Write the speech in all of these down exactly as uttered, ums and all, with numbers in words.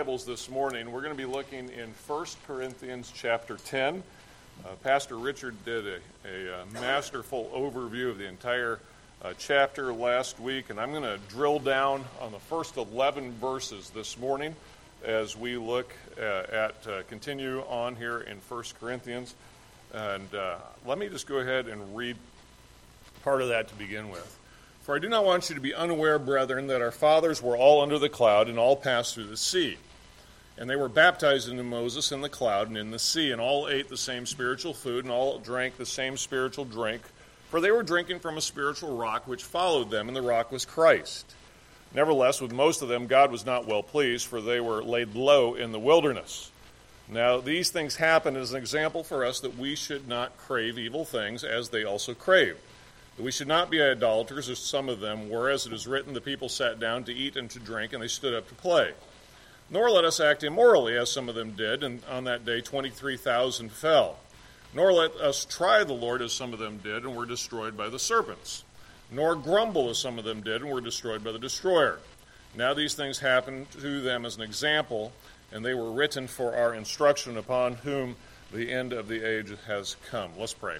Bibles this morning, we're going to be looking in First Corinthians chapter ten. Uh, Pastor Richard did a, a, a masterful overview of the entire uh, chapter last week, and I'm going to drill down on the first eleven verses this morning as we look uh, at, uh, continue on here in First Corinthians. And uh, let me just go ahead and read part of that to begin with. For I do not want you to be unaware, brethren, that our fathers were all under the cloud and all passed through the sea. And they were baptized into Moses in the cloud and in the sea, and all ate the same spiritual food, and all drank the same spiritual drink, for they were drinking from a spiritual rock which followed them, and the rock was Christ. Nevertheless, with most of them God was not well pleased, for they were laid low in the wilderness. Now these things happen as an example for us that we should not crave evil things as they also craved. That we should not be idolaters, as some of them were, as it is written, the people sat down to eat and to drink, and they stood up to play. Nor let us act immorally, as some of them did, and on that day twenty-three thousand fell. Nor let us try the Lord, as some of them did, and were destroyed by the serpents. Nor grumble, as some of them did, and were destroyed by the destroyer. Now these things happened to them as an example, and they were written for our instruction, upon whom the end of the age has come. Let's pray.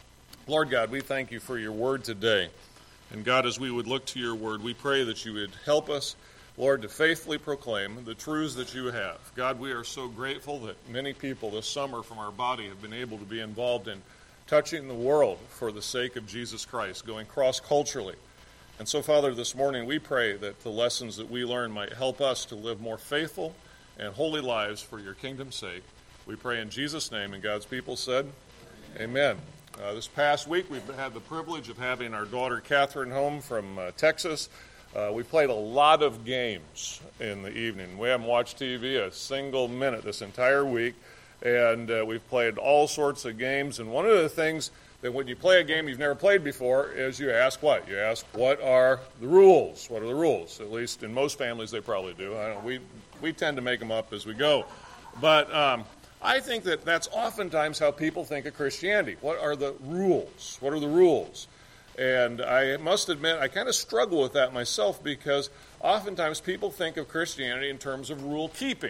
Lord God, we thank you for your word today. And God, as we would look to your word, we pray that you would help us, Lord, to faithfully proclaim the truths that you have. God, we are so grateful that many people this summer from our body have been able to be involved in touching the world for the sake of Jesus Christ, going cross-culturally. And so, Father, this morning we pray that the lessons that we learn might help us to live more faithful and holy lives for your kingdom's sake. We pray in Jesus' name, and God's people said, Amen. Uh, this past week we've had the privilege of having our daughter Catherine home from uh, Texas. Uh, we played a lot of games in the evening. We haven't watched T V a single minute this entire week, and uh, we've played all sorts of games. And one of the things that when you play a game you've never played before is you ask what? You ask, what are the rules? What are the rules? At least in most families they probably do. I don't, we, we tend to make them up as we go. But um, I think that that's oftentimes how people think of Christianity. What are the rules? What are the rules? And I must admit, I kind of struggle with that myself because oftentimes people think of Christianity in terms of rule keeping.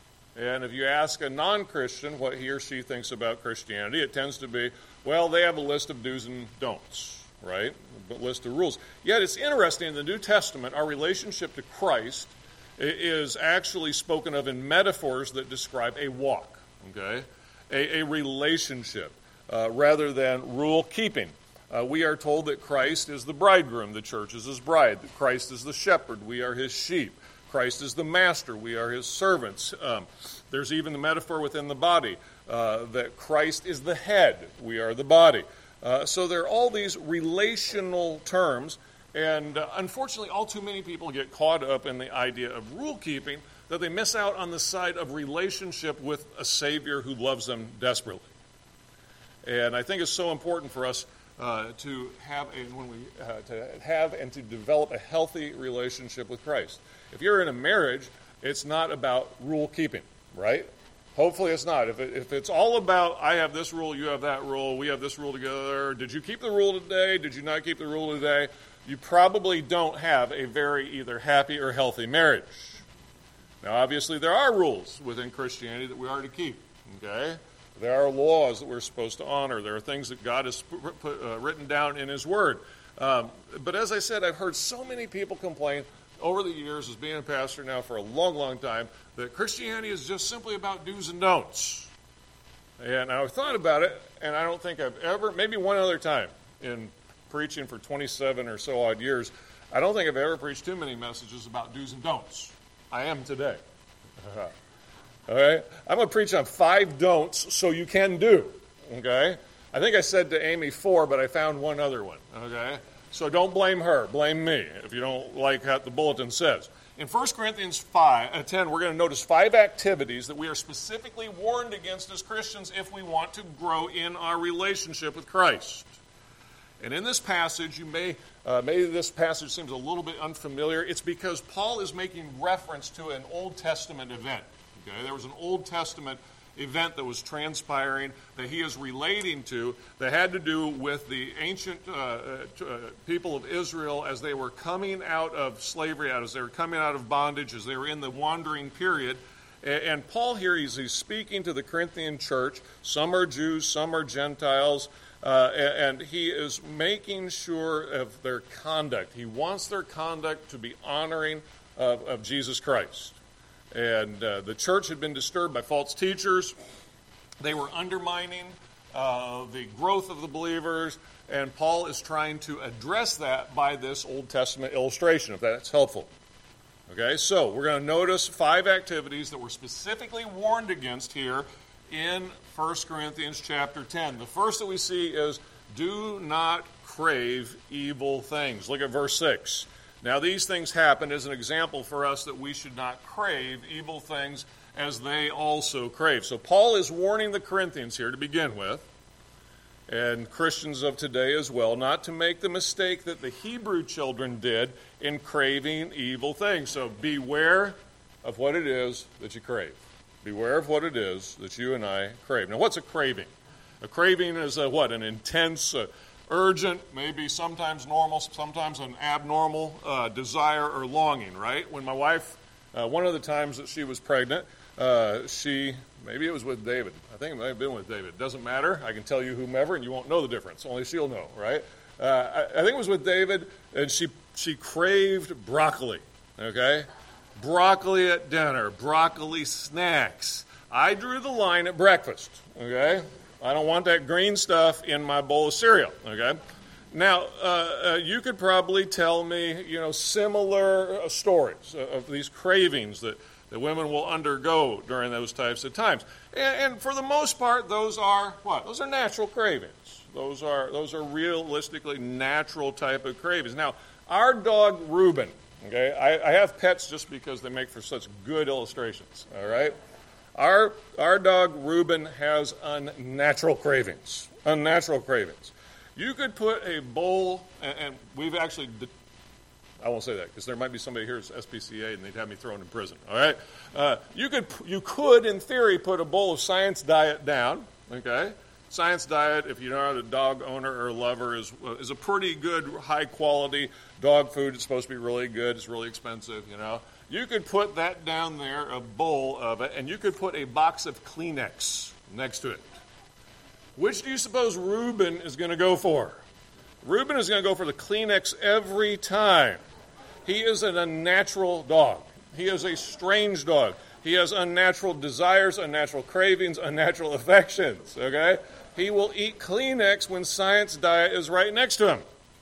And if you ask a non-Christian what he or she thinks about Christianity, it tends to be, well, they have a list of do's and don'ts, right? A list of rules. Yet it's interesting, in the New Testament, our relationship to Christ is actually spoken of in metaphors that describe a walk, okay? A, a relationship uh, rather than rule keeping. Uh, we are told that Christ is the bridegroom, the church is his bride, that Christ is the shepherd, we are his sheep. Christ is the master, we are his servants. Um, there's even the metaphor within the body uh, that Christ is the head, we are the body. Uh, so there are all these relational terms, and uh, unfortunately all too many people get caught up in the idea of rule keeping that they miss out on the side of relationship with a Savior who loves them desperately. And I think it's so important for us Uh, to have a, when we uh, to have and to develop a healthy relationship with Christ. If you're in a marriage, it's not about rule keeping, right? Hopefully, it's not. If it, if it's all about I have this rule, you have that rule, we have this rule together. Did you keep the rule today? Did you not keep the rule today? You probably don't have a very either happy or healthy marriage. Now, obviously, there are rules within Christianity that we are to keep. Okay. There are laws that we're supposed to honor. There are things that God has put, put, uh, written down in his word. Um, but as I said, I've heard so many people complain over the years, as being a pastor now for a long, long time, that Christianity is just simply about do's and don'ts. And I've thought about it, and I don't think I've ever, maybe one other time in preaching for twenty-seven or so odd years, I don't think I've ever preached too many messages about do's and don'ts. I am today. All right? I'm going to preach on five don'ts so you can do, okay? I think I said to Amy four, but I found one other one, okay? So don't blame her. Blame me if you don't like what the bulletin says. In First Corinthians five, uh, ten, we're going to notice five activities that we are specifically warned against as Christians if we want to grow in our relationship with Christ. And in this passage, you may, uh, maybe this passage seems a little bit unfamiliar. It's because Paul is making reference to an Old Testament event. Okay, there was an Old Testament event that was transpiring that he is relating to that had to do with the ancient uh, uh, people of Israel as they were coming out of slavery, as they were coming out of bondage, as they were in the wandering period. And Paul here, he's, he's speaking to the Corinthian church. Some are Jews, some are Gentiles, uh, and he is making sure of their conduct. He wants their conduct to be honoring of, of Jesus Christ. And uh, the church had been disturbed by false teachers. They were undermining uh, the growth of the believers, and Paul is trying to address that by this Old Testament illustration, if that's helpful. Okay, so we're going to notice five activities that we're specifically warned against here in First Corinthians chapter ten. The first that we see is, do not crave evil things. Look at verse six. Now these things happen as an example for us that we should not crave evil things as they also crave. So Paul is warning the Corinthians here to begin with, and Christians of today as well, not to make the mistake that the Hebrew children did in craving evil things. So beware of what it is that you crave. Beware of what it is that you and I crave. Now, what's a craving? A craving is a what? An intense, uh, urgent, maybe sometimes normal, sometimes an abnormal uh, desire or longing, right? When my wife, uh, one of the times that she was pregnant, uh, she... Maybe it was with David. I think it might have been with David. It doesn't matter. I can tell you whomever, and you won't know the difference. Only she'll know, right? Uh, I, I think it was with David, and she she craved broccoli, okay? Broccoli at dinner, broccoli snacks. I drew the line at breakfast, okay? I don't want that green stuff in my bowl of cereal, okay? Now, uh, uh, you could probably tell me, you know, similar uh, stories of, of these cravings that that women will undergo during those types of times. And, and for the most part, those are what? Those are natural cravings. Those are those are realistically natural type of cravings. Now, our dog Reuben, okay, I, I have pets just because they make for such good illustrations, all right? Our, our dog Reuben has unnatural cravings, unnatural cravings. You could put a bowl, and, and we've actually... I won't say that because there might be somebody here who's S P C A and they'd have me thrown in prison. All right, uh, you could you could in theory put a bowl of Science Diet down. Okay, Science Diet, if you're not a dog owner or lover, is is a pretty good high quality dog food. It's supposed to be really good. It's really expensive. You know, you could put that down there, a bowl of it, and you could put a box of Kleenex next to it. Which do you suppose Reuben is going to go for? Reuben is going to go for the Kleenex every time. He is an unnatural dog. He is a strange dog. He has unnatural desires, unnatural cravings, unnatural affections, okay? He will eat Kleenex when Science Diet is right next to him.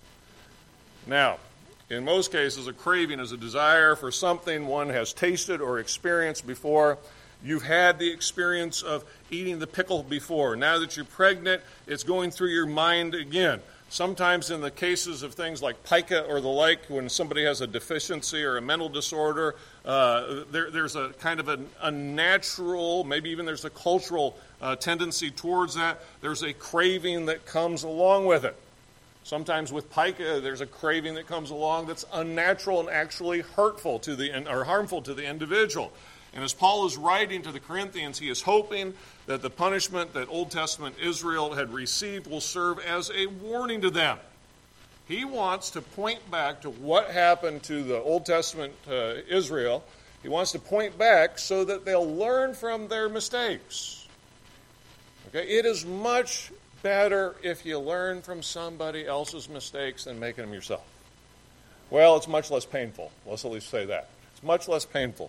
Now, in most cases, a craving is a desire for something one has tasted or experienced before. You've had the experience of eating the pickle before. Now that you're pregnant, it's going through your mind again. Sometimes in the cases of things like pica or the like, when somebody has a deficiency or a mental disorder, uh, there, there's a kind of an unnatural, maybe even there's a cultural uh, tendency towards that. There's a craving that comes along with it. Sometimes with pica, there's a craving that comes along that's unnatural and actually hurtful to the or harmful to the individual. And as Paul is writing to the Corinthians, he is hoping that the punishment that Old Testament Israel had received will serve as a warning to them. He wants to point back to what happened to the Old Testament uh, Israel. He wants to point back so that they'll learn from their mistakes. Okay, it is much better if you learn from somebody else's mistakes than making them yourself. Well, it's much less painful. Let's at least say that. It's much less painful.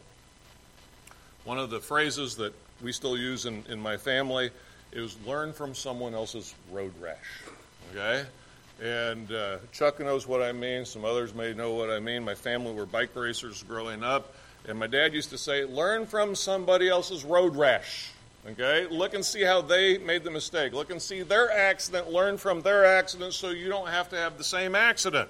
One of the phrases that we still use in, in my family is learn from someone else's road rash, okay? And uh, Chuck knows what I mean. Some others may know what I mean. My family were bike racers growing up, and my dad used to say, learn from somebody else's road rash, okay? Look and see how they made the mistake. Look and see their accident, learn from their accident so you don't have to have the same accident.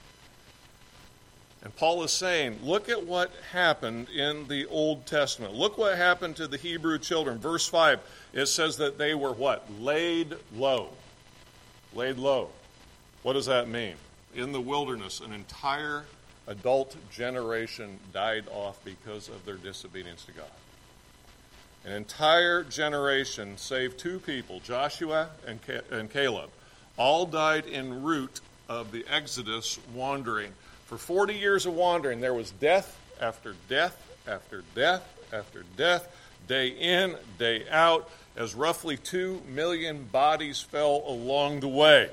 And Paul is saying, look at what happened in the Old Testament. Look what happened to the Hebrew children. Verse five, it says that they were what? Laid low. Laid low. What does that mean? In the wilderness, an entire adult generation died off because of their disobedience to God. An entire generation, save two people, Joshua and, and Caleb, all died en route of the Exodus wandering. For forty years of wandering, there was death after death after death after death, day in, day out, as roughly two million bodies fell along the way.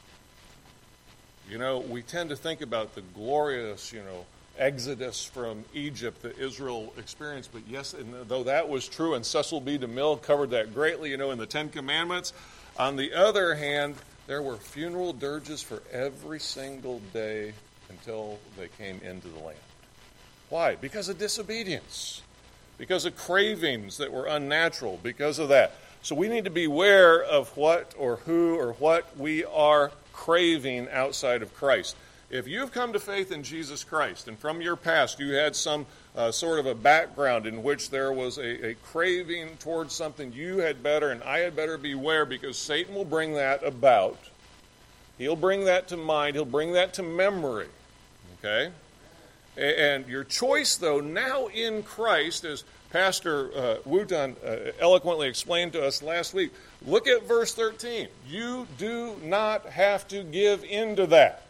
You know, we tend to think about the glorious, you know, exodus from Egypt that Israel experienced, but yes, and though that was true, and Cecil B. DeMille covered that greatly, you know, in the Ten Commandments, on the other hand, there were funeral dirges for every single day until they came into the land. Why? Because of disobedience, because of cravings that were unnatural, because of that. So we need to beware of what or who or what we are craving outside of Christ. If you've come to faith in Jesus Christ, and from your past you had some uh, sort of a background in which there was a, a craving towards something, you had better and I had better beware, because Satan will bring that about. He'll bring that to mind. He'll bring that to memory. Okay? And your choice, though, now in Christ, as Pastor uh, Wooten uh, eloquently explained to us last week, look at verse thirteen. You do not have to give in to that.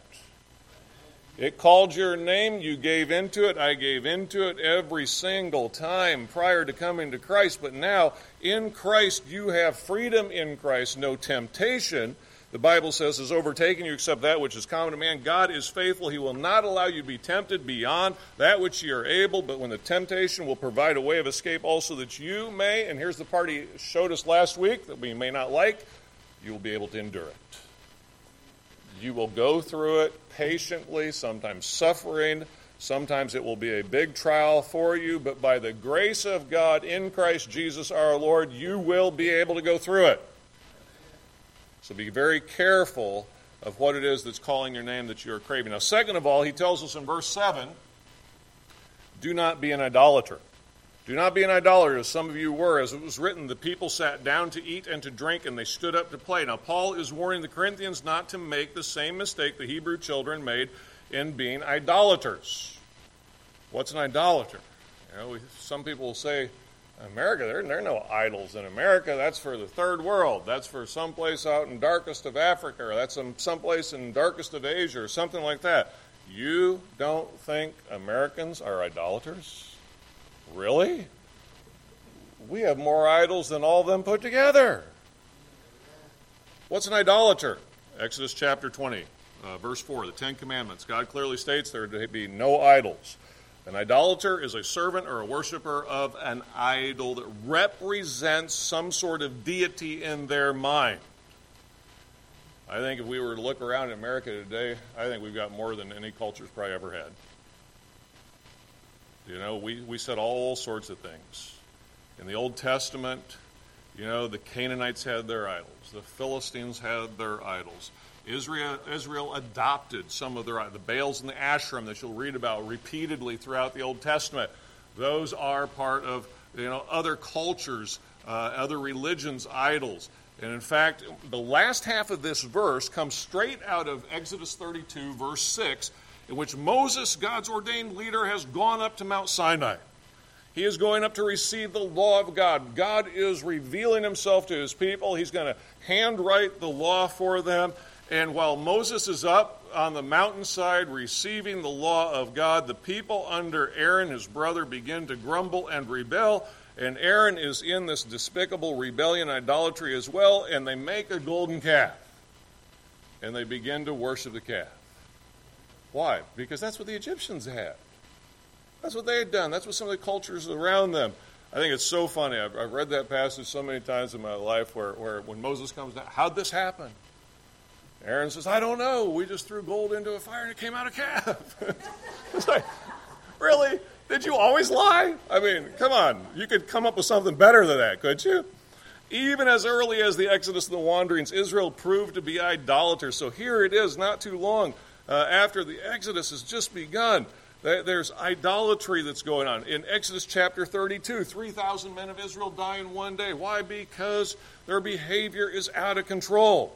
It called your name, you gave into it, I gave into it every single time prior to coming to Christ. But now, in Christ, you have freedom in Christ, no temptation. The Bible says, has overtaken you except that which is common to man. God is faithful. He will not allow you to be tempted beyond that which you are able, but when the temptation will provide a way of escape also that you may, and here's the part he showed us last week that we may not like, you will be able to endure it. You will go through it patiently, sometimes suffering. Sometimes it will be a big trial for you, but by the grace of God in Christ Jesus our Lord, you will be able to go through it. So be very careful of what it is that's calling your name that you are craving. Now, second of all, he tells us in verse seven, do not be an idolater. Do not be an idolater, as some of you were. As it was written, the people sat down to eat and to drink, and they stood up to play. Now, Paul is warning the Corinthians not to make the same mistake the Hebrew children made in being idolaters. What's an idolater? You know, we, some people will say, America, there, there are no idols in America. That's for the third world. That's for someplace out in darkest of Africa, or that's some someplace in darkest of Asia, or something like that. You don't think Americans are idolaters? Really? We have more idols than all of them put together. What's an idolater? Exodus chapter twenty, uh, verse four, the Ten Commandments. God clearly states there to be no idols. An idolater is a servant or a worshiper of an idol that represents some sort of deity in their mind. I think if we were to look around in America today, I think we've got more than any culture's probably ever had. You know, we, we said all sorts of things. In the Old Testament, you know, the Canaanites had their idols. The Philistines had their idols. Israel, Israel adopted some of their, the Baals and the Asherim that you'll read about repeatedly throughout the Old Testament. Those are part of, you know, other cultures, uh, other religions' idols. And in fact, the last half of this verse comes straight out of Exodus thirty-two, verse six, in which Moses, God's ordained leader, has gone up to Mount Sinai. He is going up to receive the law of God. God is revealing himself to his people. He's going to handwrite the law for them. And while Moses is up on the mountainside receiving the law of God, the people under Aaron, his brother, begin to grumble and rebel. And Aaron is in this despicable rebellion, idolatry as well, and they make a golden calf. And they begin to worship the calf. Why? Because that's what the Egyptians had. That's what they had done. That's what some of the cultures around them. I think it's so funny. I've, I've read that passage so many times in my life where, where when Moses comes down, how'd this happen? Aaron says, I don't know. We just threw gold into a fire and it came out a calf. It's like, really? Did you always lie? I mean, come on. You could come up with something better than that, couldn't you? Even as early as the Exodus and the wanderings, Israel proved to be idolaters. So here it is, not too long uh, after the Exodus has just begun. There's idolatry that's going on. In Exodus chapter thirty-two, three thousand men of Israel die in one day. Why? Because their behavior is out of control.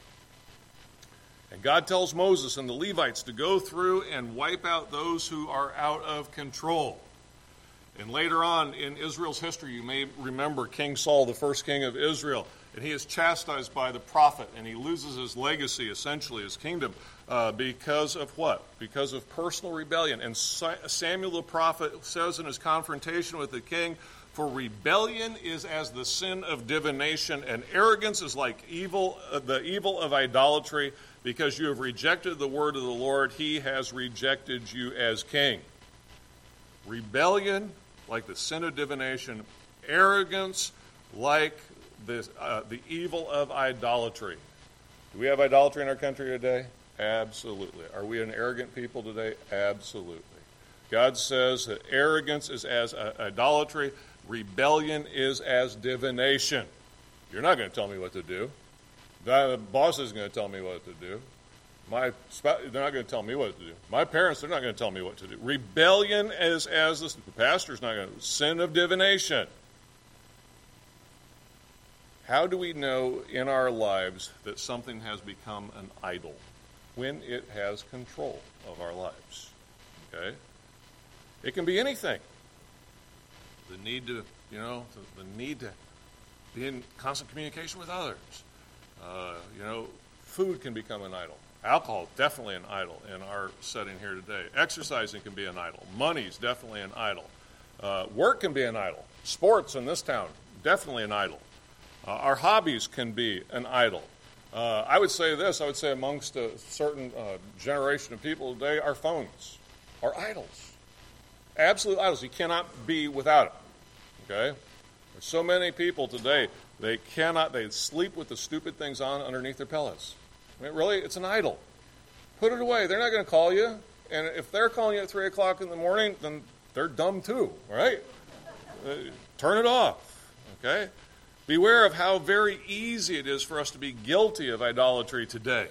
And God tells Moses and the Levites to go through and wipe out those who are out of control. And later on in Israel's history, you may remember King Saul, the first king of Israel, and he is chastised by the prophet, and he loses his legacy, essentially, his kingdom, uh, because of what? Because of personal rebellion. And Samuel the prophet says in his confrontation with the king, "For rebellion is as the sin of divination, and arrogance is like evil, uh, the evil of idolatry. Because you have rejected the word of the Lord, he has rejected you as king." Rebellion, like the sin of divination. Arrogance, like the, uh, the evil of idolatry. Do we have idolatry in our country today? Absolutely. Are we an arrogant people today? Absolutely. God says that arrogance is as uh, idolatry. Rebellion is as divination. You're not going to tell me what to do. The boss isn't going to tell me what to do. My spouse, they're not going to tell me what to do. My parents, they're not going to tell me what to do. Rebellion is as this, the pastor's not going to. Sin of divination. How do we know in our lives that something has become an idol? When it has control of our lives. Okay? It can be anything. The need to, you know, the, the need to be in constant communication with others. Uh, you know, food can become an idol. Alcohol, definitely an idol in our setting here today. Exercising can be an idol. Money's definitely an idol. Uh, work can be an idol. Sports in this town, definitely an idol. Uh, our hobbies can be an idol. Uh, I would say this, I would say amongst a certain uh, generation of people today, our phones are idols. Absolute idols. You cannot be without it. Okay? There's so many people today, they cannot, they sleep with the stupid things on underneath their pillows. I mean, really, it's an idol. Put it away. They're not going to call you. And if they're calling you at three o'clock in the morning, then they're dumb too, right? Uh, turn it off, okay? Beware of how very easy it is for us to be guilty of idolatry today.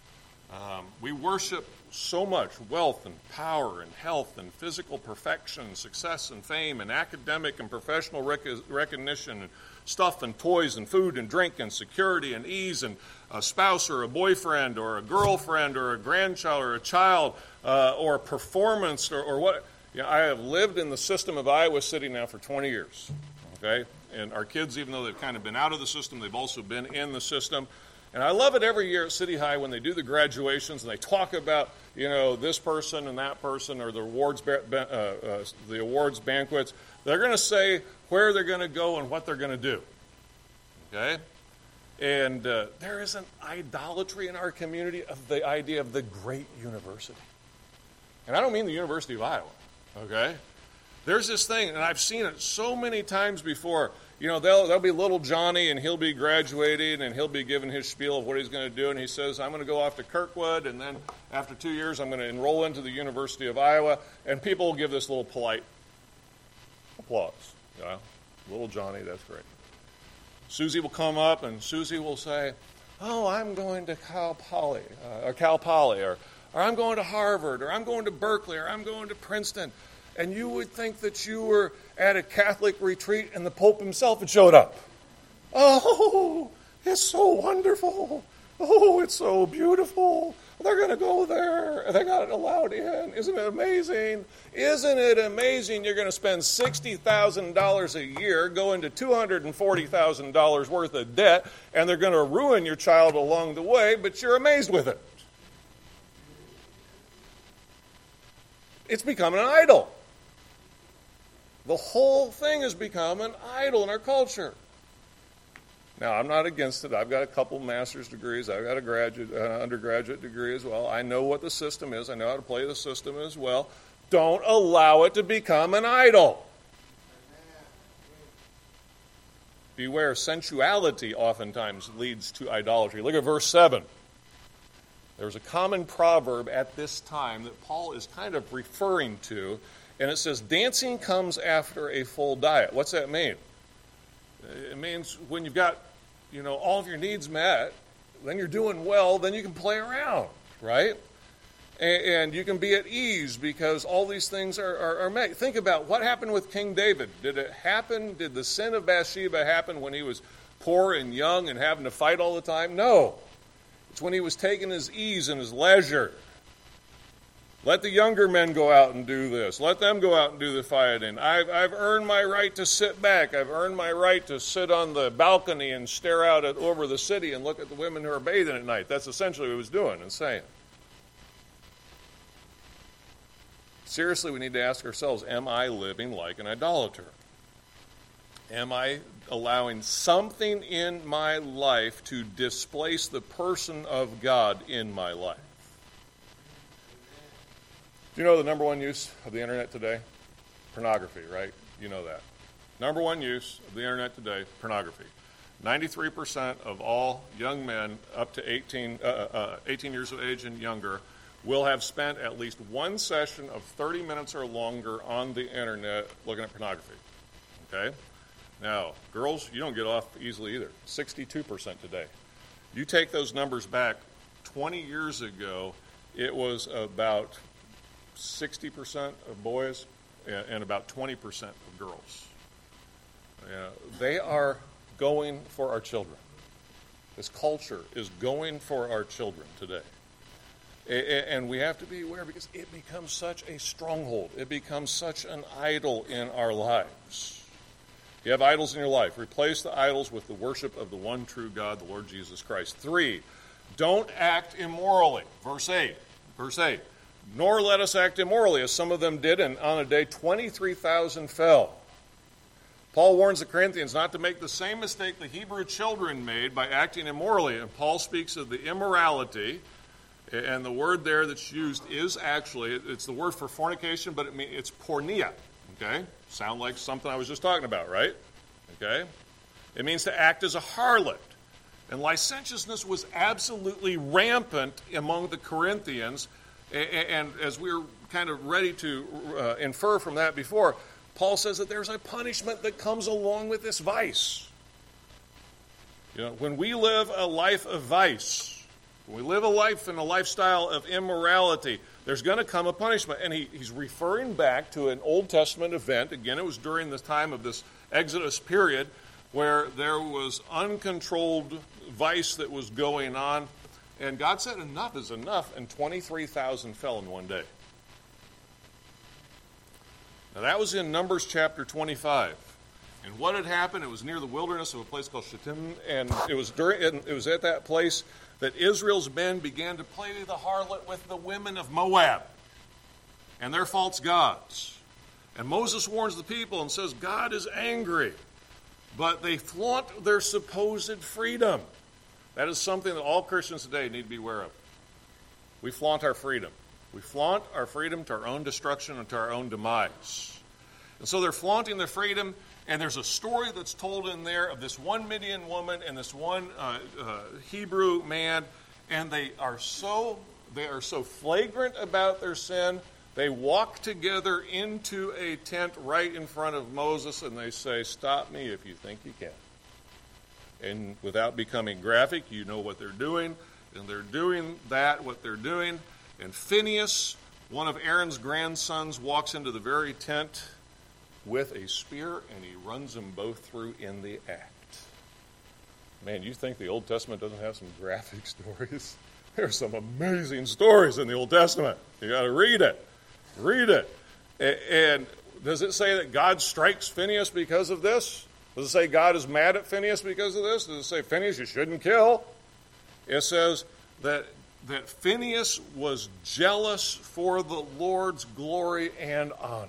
Um, we worship so much wealth and power and health and physical perfection, success and fame and academic and professional rec- recognition and stuff and toys and food and drink and security and ease and a spouse or a boyfriend or a girlfriend or a grandchild or a child uh, or a performance or, or what. You know, I have lived in the system of Iowa City now for twenty years, okay? And our kids, even though they've kind of been out of the system, they've also been in the system. And I love it every year at City High when they do the graduations and they talk about, you know, this person and that person or the awards ba- uh, uh, the awards banquets. They're going to say where they're going to go and what they're going to do. Okay? And uh, there is an idolatry in our community of the idea of the great university. And I don't mean the University of Iowa. Okay? There's this thing, and I've seen it so many times before. You know, there'll, there'll be little Johnny, and he'll be graduating, and he'll be giving his spiel of what he's going to do, and he says, I'm going to go off to Kirkwood, and then after two years, I'm going to enroll into the University of Iowa, and people will give this little polite applause. Yeah, little Johnny, that's great. Susie will come up, and Susie will say, oh, I'm going to Cal Poly, uh, or Cal Poly, or, or I'm going to Harvard, or I'm going to Berkeley, or I'm going to Princeton. And you would think that you were at a Catholic retreat and the Pope himself had showed up. Oh, it's so wonderful. Oh, it's so beautiful. They're going to go there. They got it allowed in. Isn't it amazing? Isn't it amazing you're going to spend sixty thousand dollars a year, go into two hundred forty thousand dollars worth of debt, and they're going to ruin your child along the way, but you're amazed with it. It's become an idol. The whole thing has become an idol in our culture. Now, I'm not against it. I've got a couple master's degrees. I've got a graduate, uh, undergraduate degree as well. I know what the system is. I know how to play the system as well. Don't allow it to become an idol. Beware, sensuality oftentimes leads to idolatry. Look at verse seven. There's a common proverb at this time that Paul is kind of referring to, and it says, dancing comes after a full diet. What's that mean? It means when you've got, you know, all of your needs met, then you're doing well, then you can play around, right? And, and you can be at ease because all these things are, are, are met. Think about what happened with King David. Did it happen, did the sin of Bathsheba happen when he was poor and young and having to fight all the time? No. It's when he was taking his ease and his leisure. Let the younger men go out and do this. Let them go out and do the fighting. I've, I've earned my right to sit back. I've earned my right to sit on the balcony and stare out at, over the city and look at the women who are bathing at night. That's essentially what he was doing and saying. Seriously, we need to ask ourselves, am I living like an idolater? Am I allowing something in my life to displace the person of God in my life? Do you know the number one use of the internet today? Pornography, right? You know that. Number one use of the internet today, pornography. ninety-three percent of all young men up to eighteen, uh, uh, eighteen years of age and younger will have spent at least one session of thirty minutes or longer on the internet looking at pornography. Okay? Now, girls, you don't get off easily either. sixty-two percent today. You take those numbers back twenty years ago, it was about sixty percent of boys and about twenty percent of girls. Uh, they are going for our children. This culture is going for our children today. And we have to be aware because it becomes such a stronghold. It becomes such an idol in our lives. If you have idols in your life, replace the idols with the worship of the one true God, the Lord Jesus Christ. Three, don't act immorally. Verse eight. Verse eight. Nor let us act immorally, as some of them did, and on a day twenty-three thousand fell. Paul warns the Corinthians not to make the same mistake the Hebrew children made by acting immorally. And Paul speaks of the immorality, and the word there that's used is actually, it's the word for fornication, but it means it's porneia. Okay? Sound like something I was just talking about, right? Okay? It means to act as a harlot. And licentiousness was absolutely rampant among the Corinthians. And as we were kind of ready to uh, infer from that before, Paul says that there's a punishment that comes along with this vice. You know, when we live a life of vice, when we live a life and a lifestyle of immorality, there's going to come a punishment. And he, he's referring back to an Old Testament event. Again, it was during the time of this Exodus period where there was uncontrolled vice that was going on. And God said enough is enough, and twenty-three thousand fell in one day. Now that was in Numbers chapter twenty-five. And what had happened, it was near the wilderness of a place called Shittim, and it was during it was at that place that Israel's men began to play the harlot with the women of Moab and their false gods. And Moses warns the people and says, God is angry, but they flaunt their supposed freedom. That is something that all Christians today need to be aware of. We flaunt our freedom. We flaunt our freedom to our own destruction and to our own demise. And so they're flaunting their freedom, and there's a story that's told in there of this one Midian woman and this one uh, uh, Hebrew man, and they are so they are so flagrant about their sin. They walk together into a tent right in front of Moses, and they say, "Stop me if you think you can." And without becoming graphic, you know what they're doing. And they're doing that, what they're doing. And Phinehas, one of Aaron's grandsons, walks into the very tent with a spear, and he runs them both through in the act. Man, you think the Old Testament doesn't have some graphic stories? There's some amazing stories in the Old Testament. You got to read it. Read it. And does it say that God strikes Phinehas because of this? Does it say God is mad at Phinehas because of this? Does it say, Phinehas, you shouldn't kill? It says that, that Phinehas was jealous for the Lord's glory and honor.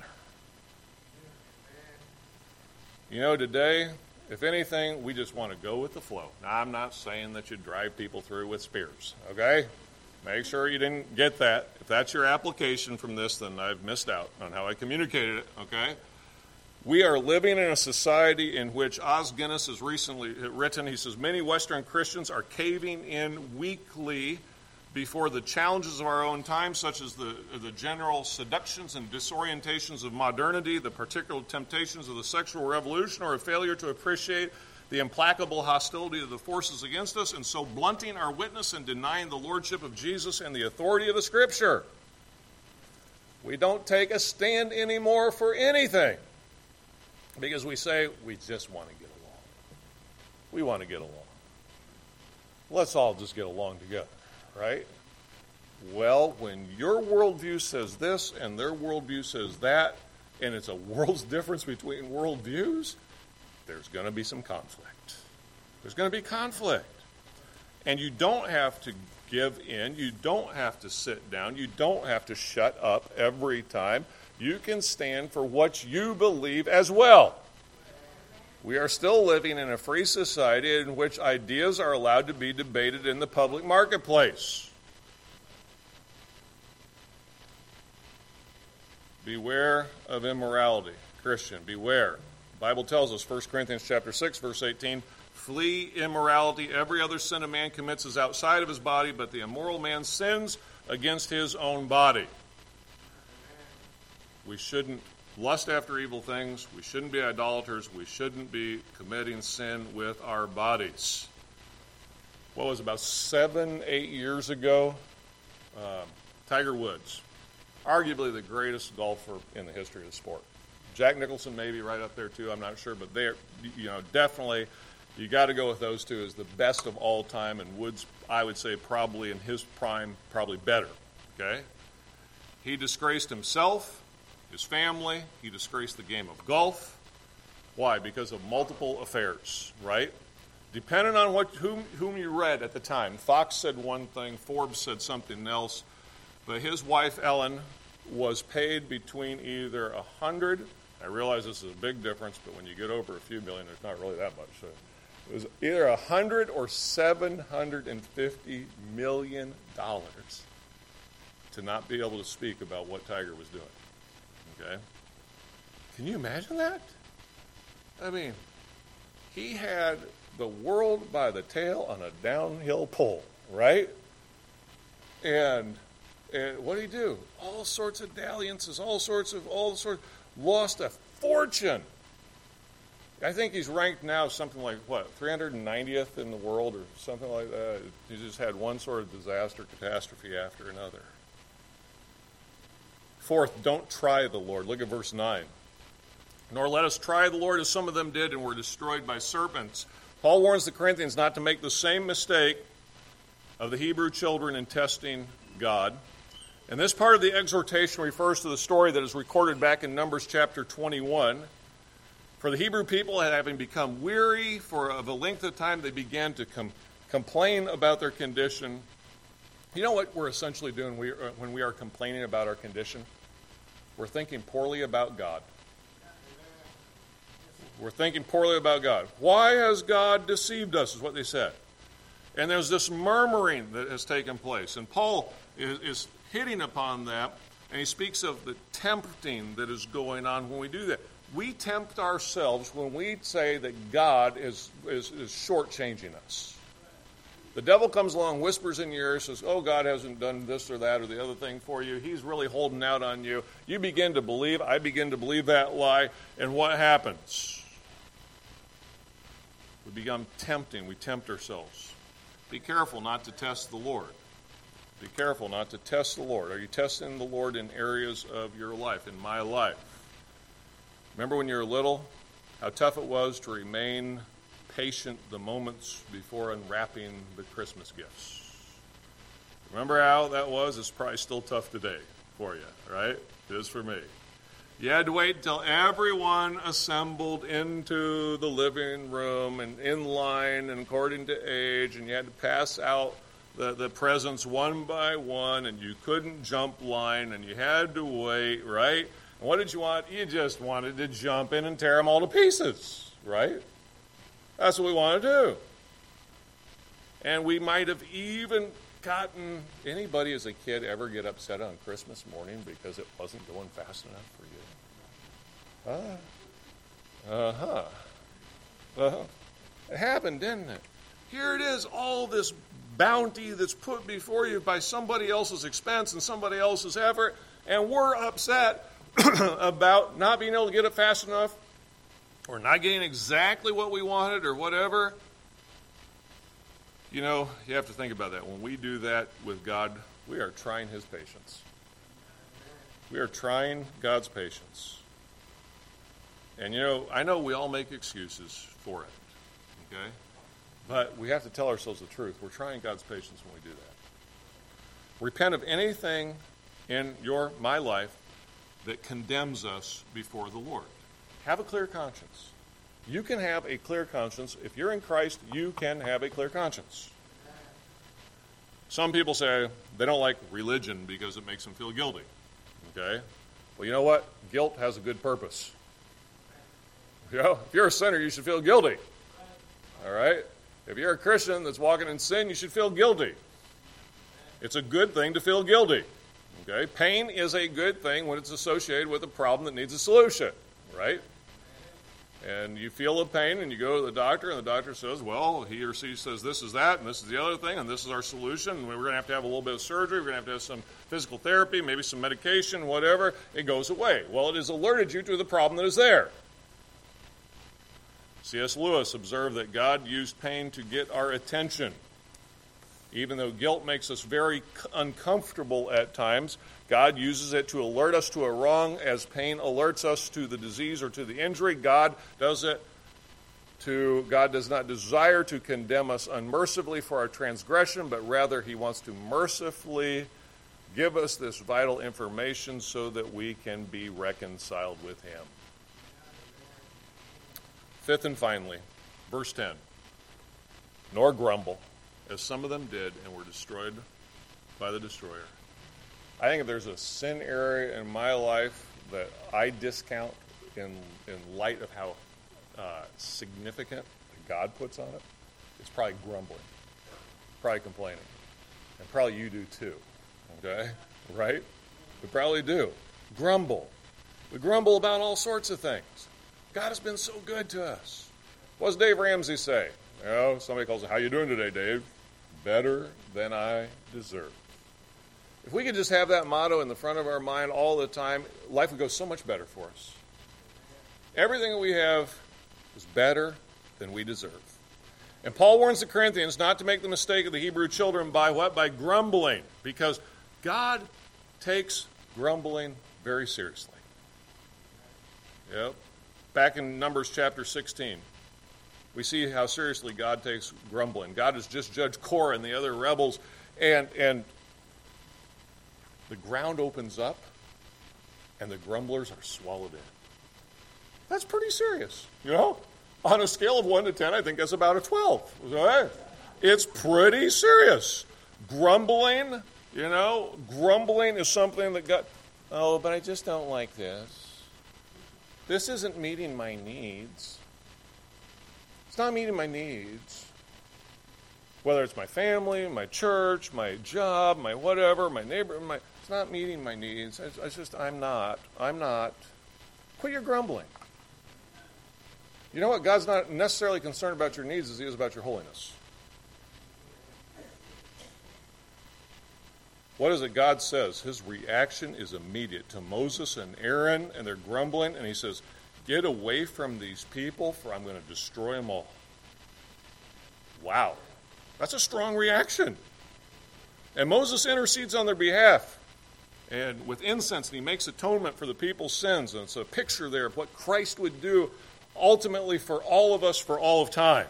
You know, today, if anything, we just want to go with the flow. Now, I'm not saying that you drive people through with spears, okay? Make sure you didn't get that. If that's your application from this, then I've missed out on how I communicated it, okay? We are living in a society in which Os Guinness has recently written, he says, many Western Christians are caving in weakly before the challenges of our own time, such as the, the general seductions and disorientations of modernity, the particular temptations of the sexual revolution, or a failure to appreciate the implacable hostility of the forces against us, and so blunting our witness and denying the lordship of Jesus and the authority of the Scripture. We don't take a stand anymore for anything. Because we say, we just want to get along. We want to get along. Let's all just get along together, right? Well, when your worldview says this and their worldview says that, and it's a world's difference between worldviews, there's going to be some conflict. There's going to be conflict. And you don't have to give in. You don't have to sit down. You don't have to shut up every time. You can stand for what you believe as well. We are still living in a free society in which ideas are allowed to be debated in the public marketplace. Beware of immorality. Christian, beware. The Bible tells us, First Corinthians chapter six, verse eighteen, flee immorality. Every other sin a man commits is outside of his body, but the immoral man sins against his own body. We shouldn't lust after evil things. We shouldn't be idolaters. We shouldn't be committing sin with our bodies. What was it, about seven, eight years ago? Uh, Tiger Woods, arguably the greatest golfer in the history of the sport. Jack Nicholson maybe right up there too. I'm not sure, but they're, you know, definitely you got to go with those two as the best of all time. And Woods, I would say, probably in his prime, probably better. Okay, he disgraced himself, his family. He disgraced the game of golf. Why? Because of multiple affairs, right? Depending on what whom, whom you read at the time. Fox said one thing, Forbes said something else. But his wife, Ellen, was paid between either a hundred, I realize this is a big difference, but when you get over a few million, there's not really that much. So it was either a hundred or seven hundred fifty million dollars to not be able to speak about what Tiger was doing. Okay? Can you imagine that? I mean, he had the world by the tail on a downhill pole, right? And, and what did he do? All sorts of dalliances, all sorts of, all sorts, lost a fortune. I think he's ranked now something like, what, three hundred ninetieth in the world or something like that. He just had one sort of disaster, catastrophe after another. Fourth, don't try the Lord. Look at verse nine. Nor let us try the Lord as some of them did and were destroyed by serpents. Paul warns the Corinthians not to make the same mistake of the Hebrew children in testing God. And this part of the exhortation refers to the story that is recorded back in Numbers chapter twenty-one. For the Hebrew people, having become weary for of a length of time, they began to com- complain about their condition. You know what we're essentially doing we, uh, when we are complaining about our condition? We're thinking poorly about God. We're thinking poorly about God. Why has God deceived us, is what they said. And there's this murmuring that has taken place. And Paul is, is hitting upon that, and he speaks of the tempting that is going on when we do that. We tempt ourselves when we say that God is, is, is shortchanging us. The devil comes along, whispers in your ear, says, oh, God hasn't done this or that or the other thing for you. He's really holding out on you. You begin to believe, I begin to believe that lie, and what happens? We become tempting. We tempt ourselves. Be careful not to test the Lord. Be careful not to test the Lord. Are you testing the Lord in areas of your life, in my life? Remember when you were little, how tough it was to remain patient the moments before unwrapping the Christmas gifts? Remember how that was? It's probably still tough today for you, right? It is for me. You had to wait until everyone assembled into the living room and in line and according to age, and you had to pass out the, the presents one by one, and you couldn't jump line, and you had to wait, right? And what did you want? You just wanted to jump in and tear them all to pieces, right? That's what we want to do. And we might have even gotten, anybody as a kid ever get upset on Christmas morning because it wasn't going fast enough for you? Uh, uh-huh. Uh-huh. It happened, didn't it? Here it is, all this bounty that's put before you by somebody else's expense and somebody else's effort, and we're upset about not being able to get it fast enough or not getting exactly what we wanted or whatever. You know, you have to think about that. When we do that with God, we are trying his patience. We are trying God's patience. And, you know, I know we all make excuses for it, okay? But we have to tell ourselves the truth. We're trying God's patience when we do that. Repent of anything in your my life that condemns us before the Lord. Have a clear conscience. You can have a clear conscience. If you're in Christ, you can have a clear conscience. Some people say they don't like religion because it makes them feel guilty. Okay? Well, you know what? Guilt has a good purpose. You know, if you're a sinner, you should feel guilty. All right? If you're a Christian that's walking in sin, you should feel guilty. It's a good thing to feel guilty. Okay? Pain is a good thing when it's associated with a problem that needs a solution, right? And you feel the pain and you go to the doctor and the doctor says, well, he or she says this is that and this is the other thing and this is our solution and we're going to have to have a little bit of surgery, we're going to have to have some physical therapy, maybe some medication, whatever. It goes away. Well, it has alerted you to the problem that is there. C S Lewis observed that God used pain to get our attention. Even though guilt makes us very uncomfortable at times, God uses it to alert us to a wrong as pain alerts us to the disease or to the injury. God does it to, God does not desire to condemn us unmercifully for our transgression, but rather he wants to mercifully give us this vital information so that we can be reconciled with him. Fifth and finally, verse ten, nor grumble, as some of them did and were destroyed by the destroyer. I think if there's a sin area in my life that I discount in in light of how uh, significant God puts on it, it's probably grumbling, probably complaining, and probably you do too, okay? Right? We probably do. Grumble. We grumble about all sorts of things. God has been so good to us. What does Dave Ramsey say? You know, somebody calls him, how you doing today, Dave? Better than I deserve. If we could just have that motto in the front of our mind all the time, life would go so much better for us. Everything that we have is better than we deserve. And Paul warns the Corinthians not to make the mistake of the Hebrew children by what? By grumbling. Because God takes grumbling very seriously. Yep. Back in Numbers chapter sixteen, we see how seriously God takes grumbling. God has just judged Korah and the other rebels, and and the ground opens up, and the grumblers are swallowed in. That's pretty serious, you know? On a scale of one to ten, I think that's about a twelve. Right? It's pretty serious. Grumbling, you know, grumbling is something that God, oh, but I just don't like this. This isn't meeting my needs. It's not meeting my needs. Whether it's my family, my church, my job, my whatever, my neighbor, my, it's not meeting my needs. It's, it's just, I'm not. I'm not. Quit your grumbling. You know what? God's not necessarily concerned about your needs as he is about your holiness. What is it God says? His reaction is immediate to Moses and Aaron, and they're grumbling, and he says, get away from these people, for I'm going to destroy them all. Wow. That's a strong reaction. And Moses intercedes on their behalf, and with incense, and he makes atonement for the people's sins, and it's a picture there of what Christ would do ultimately for all of us for all of time.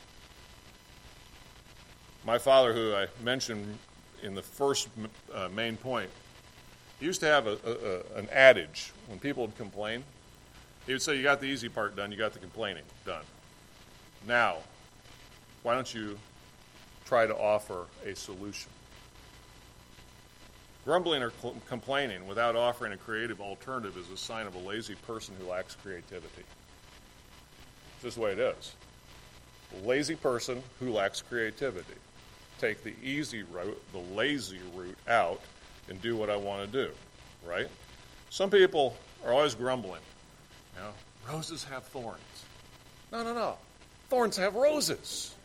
My father, who I mentioned in the first uh, main point, he used to have a, a, a, an adage when people would complain. He would say, you got the easy part done, you got the complaining done. Now, why don't you try to offer a solution? Grumbling or cl- complaining without offering a creative alternative is a sign of a lazy person who lacks creativity. It's just the way it is. A lazy person who lacks creativity. Take the easy route, the lazy route out, and do what I want to do, right? Some people are always grumbling. You know, roses have thorns. No, no, no. Thorns have roses.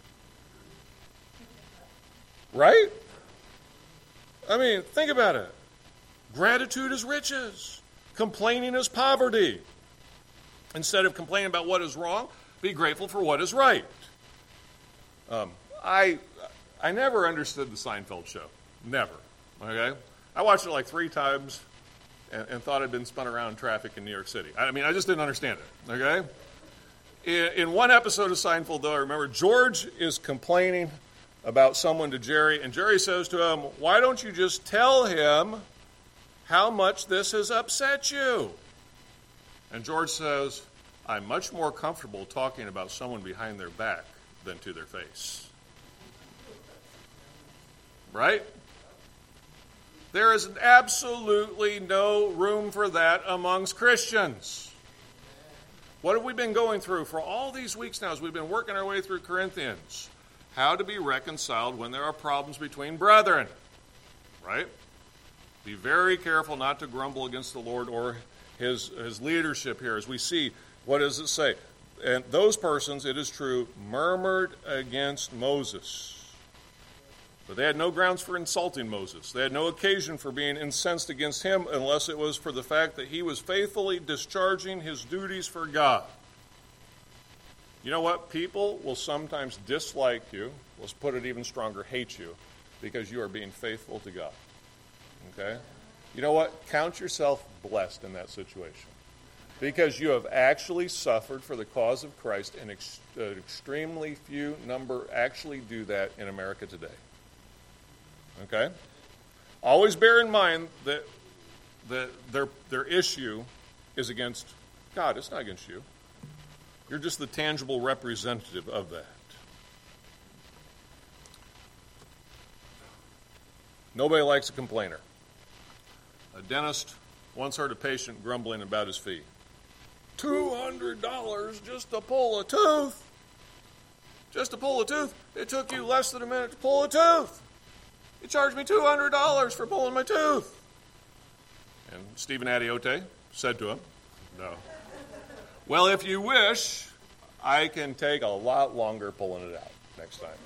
Right? I mean, think about it. Gratitude is riches. Complaining is poverty. Instead of complaining about what is wrong, be grateful for what is right. Um, I... I never understood the Seinfeld show. Never. Okay? I watched it like three times and, and thought I'd been spun around in traffic in New York City. I mean, I just didn't understand it. Okay? In, in one episode of Seinfeld, though, I remember George is complaining about someone to Jerry, and Jerry says to him, why don't you just tell him how much this has upset you? And George says, I'm much more comfortable talking about someone behind their back than to their face. Right? There is absolutely no room for that amongst Christians. What have we been going through for all these weeks now as we've been working our way through Corinthians? How to be reconciled when there are problems between brethren. Right? Be very careful not to grumble against the Lord or his, his leadership here. As we see, what does it say? And those persons, it is true, murmured against Moses. But they had no grounds for insulting Moses. They had no occasion for being incensed against him unless it was for the fact that he was faithfully discharging his duties for God. You know what? People will sometimes dislike you, let's put it even stronger, hate you, because you are being faithful to God. Okay? You know what? Count yourself blessed in that situation. Because you have actually suffered for the cause of Christ, and ex- uh, extremely few number actually do that in America today. Okay? Always bear in mind that, that their, their issue is against God. It's not against you. You're just the tangible representative of that. Nobody likes a complainer. A dentist once heard a patient grumbling about his fee. two hundred dollars just to pull a tooth. Just to pull a tooth. It took you less than a minute to pull a tooth. You charged me two hundred dollars for pulling my tooth. And Stephen Adiote said to him, no. Well, if you wish, I can take a lot longer pulling it out next time.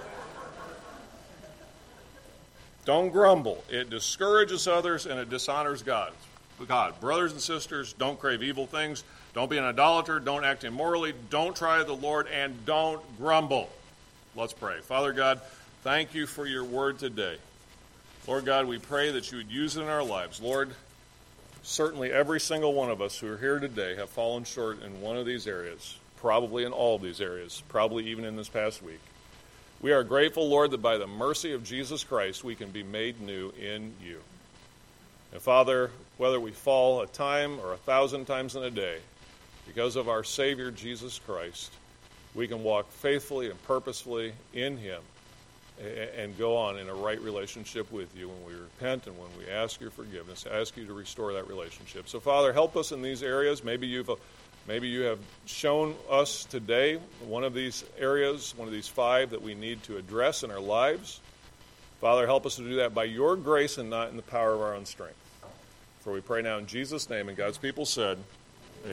Don't grumble. It discourages others and it dishonors God. God. Brothers and sisters, don't crave evil things. Don't be an idolater. Don't act immorally. Don't try the Lord, and don't grumble. Let's pray. Father God, thank you for your word today. Lord God, we pray that you would use it in our lives. Lord, certainly every single one of us who are here today have fallen short in one of these areas, probably in all of these areas, probably even in this past week. We are grateful, Lord, that by the mercy of Jesus Christ, we can be made new in you. And Father, whether we fall a time or a thousand times in a day, because of our Savior Jesus Christ, we can walk faithfully and purposefully in him and go on in a right relationship with you when we repent and when we ask your forgiveness, ask you to restore that relationship. So, Father, help us in these areas. Maybe you've maybe you have shown us today one of these areas, one of these five that we need to address in our lives. Father, help us to do that by your grace and not in the power of our own strength. For we pray now in Jesus' name, and God's people said,